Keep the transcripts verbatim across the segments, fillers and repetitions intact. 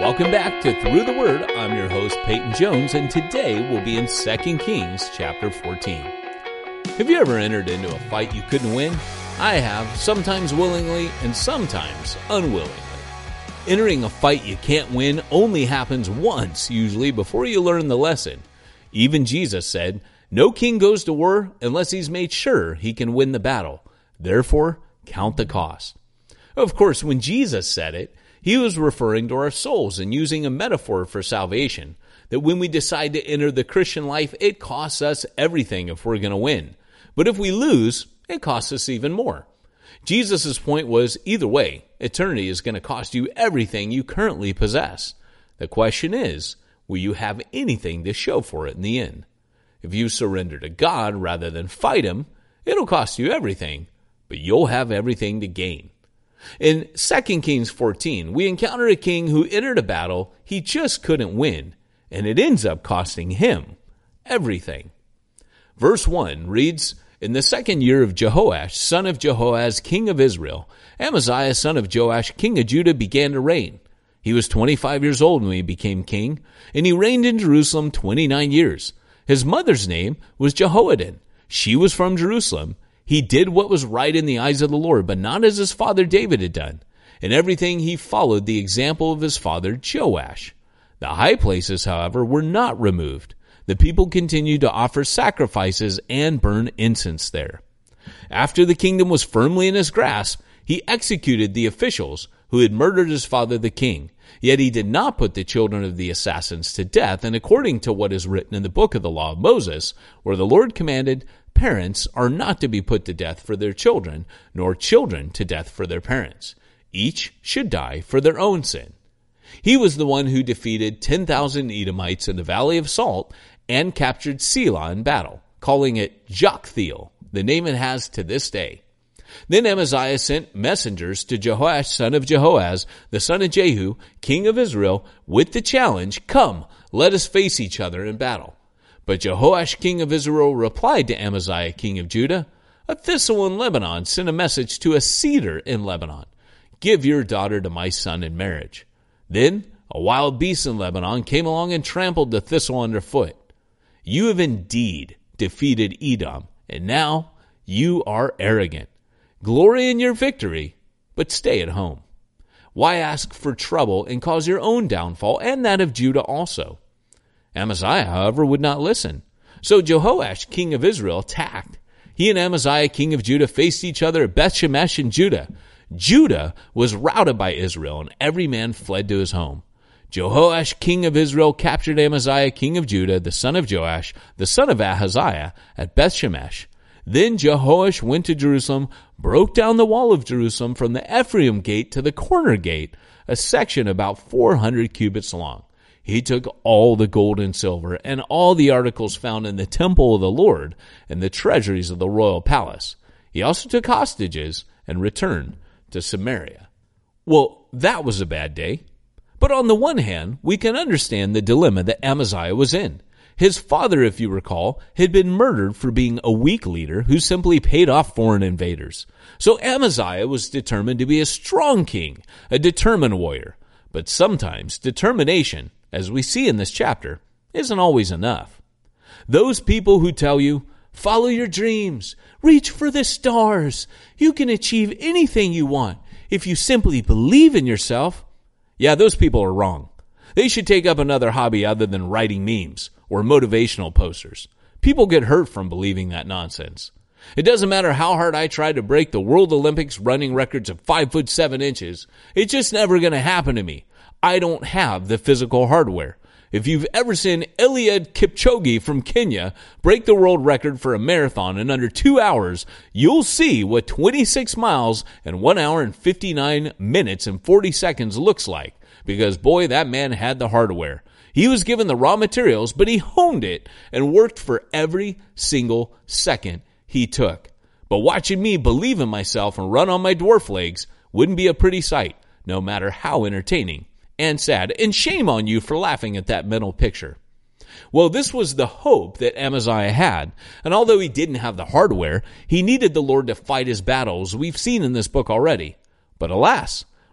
Welcome back to Through the Word. I'm your host, Peyton Jones, and today we'll be in Second Kings chapter fourteen. Have you ever entered into a fight you couldn't win? I have, sometimes willingly and sometimes unwillingly. Entering a fight you can't win only happens once, usually, before you learn the lesson. Even Jesus said, "No king goes to war unless he's made sure he can win the battle. Therefore, count the cost." Of course, when Jesus said it, he was referring to our souls and using a metaphor for salvation, that when we decide to enter the Christian life, it costs us everything if we're going to win. But if we lose, it costs us even more. Jesus' point was, either way, eternity is going to cost you everything you currently possess. The question is, will you have anything to show for it in the end? If you surrender to God rather than fight Him, it'll cost you everything, but you'll have everything to gain. In Second Kings fourteen, we encounter a king who entered a battle he just couldn't win, and it ends up costing him everything. Verse one reads, "In the second year of Jehoash, son of Jehoahaz, king of Israel, Amaziah, son of Joash, king of Judah, began to reign. He was twenty-five years old when he became king, and he reigned in Jerusalem twenty-nine years. His mother's name was Jehoaddan. She was from Jerusalem. He did what was right in the eyes of the Lord, but not as his father David had done. In everything he followed the example of his father Joash. The high places, however, were not removed. The people continued to offer sacrifices and burn incense there. After the kingdom was firmly in his grasp, he executed the officials who had murdered his father the king. Yet he did not put the children of the assassins to death, and according to what is written in the book of the law of Moses, where the Lord commanded, parents are not to be put to death for their children, nor children to death for their parents. Each should die for their own sin. He was the one who defeated ten thousand Edomites in the Valley of Salt and captured Selah in battle, calling it Joktheel, the name it has to this day. Then Amaziah sent messengers to Jehoash, son of Jehoahaz, the son of Jehu, king of Israel, with the challenge, "Come, let us face each other in battle." But Jehoash, king of Israel, replied to Amaziah, king of Judah, "A thistle in Lebanon sent a message to a cedar in Lebanon. Give your daughter to my son in marriage." Then a wild beast in Lebanon came along and trampled the thistle underfoot. You have indeed defeated Edom, and now you are arrogant. Glory in your victory, but stay at home. Why ask for trouble and cause your own downfall and that of Judah also? Amaziah, however, would not listen. So Jehoash, king of Israel, attacked. He and Amaziah, king of Judah, faced each other at Beth-Shemesh in Judah. Judah was routed by Israel, and every man fled to his home. Jehoash, king of Israel, captured Amaziah, king of Judah, the son of Joash, the son of Ahaziah, at Beth-Shemesh. Then Jehoash went to Jerusalem, broke down the wall of Jerusalem from the Ephraim gate to the corner gate, a section about four hundred cubits long. He took all the gold and silver and all the articles found in the temple of the Lord and the treasuries of the royal palace. He also took hostages and returned to Samaria. Well, that was a bad day. But on the one hand, we can understand the dilemma that Amaziah was in. His father, if you recall, had been murdered for being a weak leader who simply paid off foreign invaders. So Amaziah was determined to be a strong king, a determined warrior. But sometimes determination, as we see in this chapter, isn't always enough. Those people who tell you, follow your dreams, reach for the stars, you can achieve anything you want if you simply believe in yourself, yeah, those people are wrong. They should take up another hobby other than writing memes or motivational posters. People get hurt from believing that nonsense. It doesn't matter how hard I try to break the World Olympics running records of five foot seven inches. It's just never going to happen to me. I don't have the physical hardware. If you've ever seen Eliud Kipchoge from Kenya break the world record for a marathon in under two hours, you'll see what twenty-six miles and one hour and fifty-nine minutes and forty seconds looks like. Because, boy, that man had the hardware. He was given the raw materials, but he honed it and worked for every single second he took. But watching me believe in myself and run on my dwarf legs wouldn't be a pretty sight, no matter how entertaining and sad. And shame on you for laughing at that mental picture. Well, this was the hope that Amaziah had. And although he didn't have the hardware, he needed the Lord to fight his battles we've seen in this book already. But alas,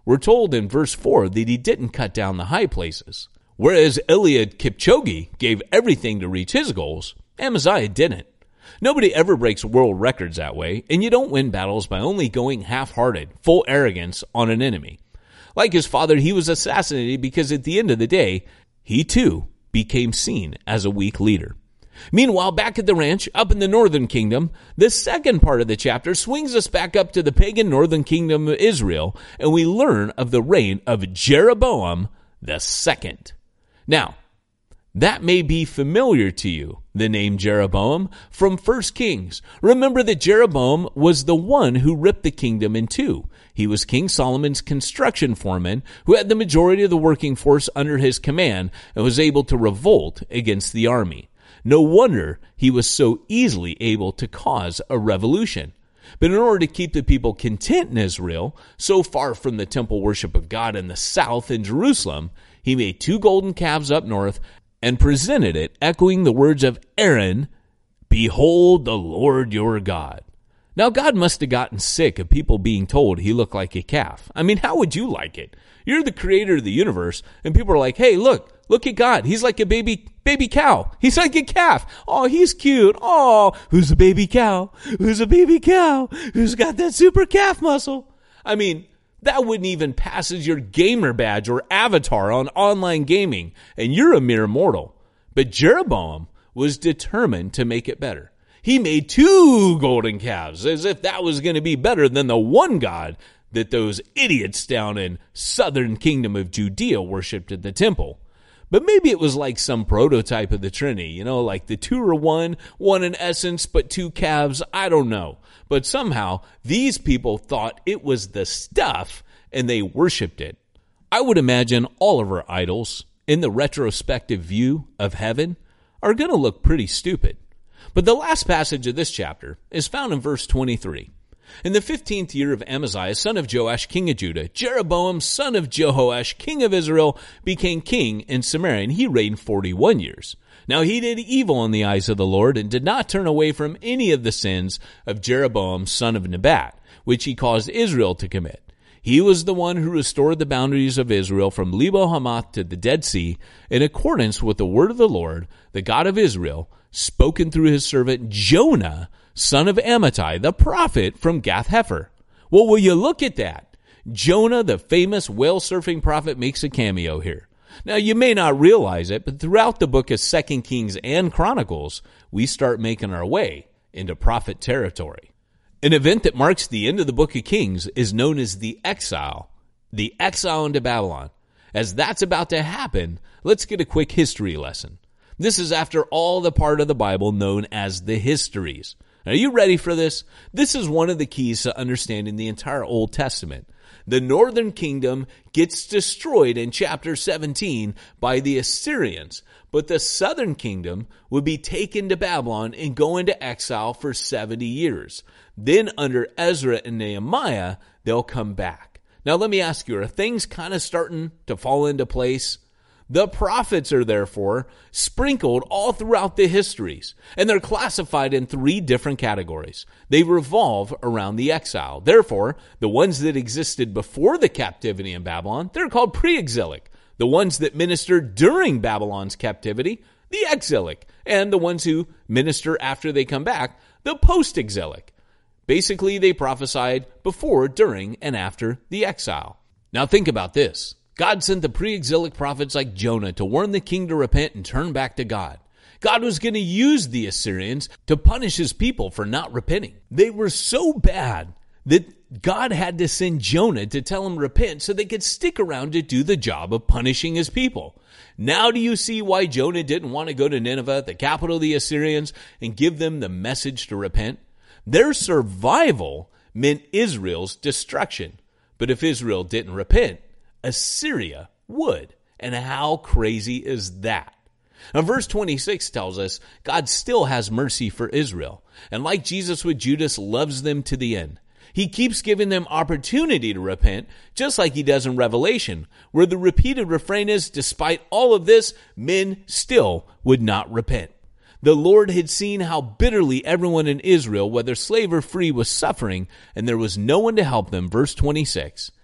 We're told in verse four that he didn't cut down the high places. Whereas Eliud Kipchoge gave everything to reach his goals, Amaziah didn't. Nobody ever breaks world records that way, and you don't win battles by only going half-hearted, full arrogance on an enemy. Like his father, he was assassinated because at the end of the day, he too became seen as a weak leader. Meanwhile, back at the ranch, up in the northern kingdom, the second part of the chapter swings us back up to the pagan northern kingdom of Israel, and we learn of the reign of Jeroboam the second. Now, that may be familiar to you, the name Jeroboam, from First Kings. Remember that Jeroboam was the one who ripped the kingdom in two. He was King Solomon's construction foreman who had the majority of the working force under his command and was able to revolt against the army. No wonder he was so easily able to cause a revolution. But in order to keep the people content in Israel, so far from the temple worship of God in the south in Jerusalem, he made two golden calves up north and presented it, echoing the words of Aaron, "Behold the Lord your God." Now, God must have gotten sick of people being told he looked like a calf. I mean, how would you like it? You're the creator of the universe, and people are like, hey, look, look at God. He's like a baby baby cow. He's like a calf. Oh, he's cute. Oh, who's a baby cow? Who's a baby cow? Who's got that super calf muscle? I mean, that wouldn't even pass as your gamer badge or avatar on online gaming, and you're a mere mortal. But Jeroboam was determined to make it better. He made two golden calves, as if that was going to be better than the one God that those idiots down in southern kingdom of Judea worshipped at the temple. But maybe it was like some prototype of the Trinity, you know, like the two are one, one in essence, but two calves, I don't know. But somehow, these people thought it was the stuff, and they worshipped it. I would imagine all of our idols, in the retrospective view of heaven, are going to look pretty stupid. But the last passage of this chapter is found in verse twenty-three. In the fifteenth year of Amaziah, son of Joash, king of Judah, Jeroboam, son of Jehoash, king of Israel, became king in Samaria, and he reigned forty-one years. Now he did evil in the eyes of the Lord, and did not turn away from any of the sins of Jeroboam, son of Nebat, which he caused Israel to commit. He was the one who restored the boundaries of Israel from Lebo Hamath to the Dead Sea, in accordance with the word of the Lord, the God of Israel, spoken through his servant Jonah, son of Amittai, the prophet from Gath-Hepher. Well, will you look at that? Jonah, the famous whale-surfing prophet, makes a cameo here. Now, you may not realize it, but throughout the book of Second Kings and Chronicles, we start making our way into prophet territory. An event that marks the end of the book of Kings is known as the exile, the exile into Babylon. As that's about to happen, let's get a quick history lesson. This is after all the part of the Bible known as the histories. Are you ready for this? This is one of the keys to understanding the entire Old Testament. The northern kingdom gets destroyed in chapter seventeen by the Assyrians, but the southern kingdom would be taken to Babylon and go into exile for seventy years. Then under Ezra and Nehemiah, they'll come back. Now let me ask you, are things kind of starting to fall into place? The prophets are therefore sprinkled all throughout the histories, and they're classified in three different categories. They revolve around the exile. Therefore, the ones that existed before the captivity in Babylon, they're called pre-exilic. The ones that ministered during Babylon's captivity, the exilic. And the ones who minister after they come back, the post-exilic. Basically, they prophesied before, during, and after the exile. Now think about this. God sent the pre-exilic prophets like Jonah to warn the king to repent and turn back to God. God was going to use the Assyrians to punish his people for not repenting. They were so bad that God had to send Jonah to tell them to repent so they could stick around to do the job of punishing his people. Now do you see why Jonah didn't want to go to Nineveh, the capital of the Assyrians, and give them the message to repent? Their survival meant Israel's destruction. But if Israel didn't repent, Assyria would. And how crazy is that? Now, verse twenty-six tells us God still has mercy for Israel. And like Jesus with Judas, loves them to the end. He keeps giving them opportunity to repent, just like he does in Revelation, where the repeated refrain is, despite all of this, men still would not repent. The Lord had seen how bitterly everyone in Israel, whether slave or free, was suffering, and there was no one to help them. Verse twenty-six.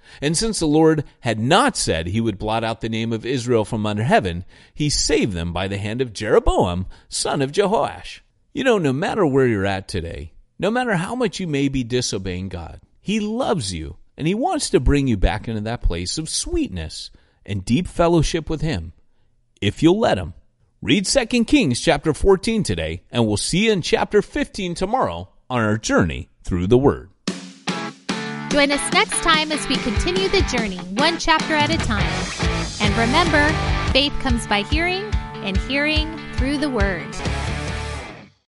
And since the Lord had not said he would blot out the name of Israel from under heaven, he saved them by the hand of Jeroboam, son of Jehoash. You know, no matter where you're at today, no matter how much you may be disobeying God, he loves you, and he wants to bring you back into that place of sweetness and deep fellowship with him, if you'll let him. Read Second Kings chapter fourteen today, and we'll see you in chapter fifteen tomorrow on our journey through the Word. Join us next time as we continue the journey, one chapter at a time. And remember, faith comes by hearing, and hearing through the Word.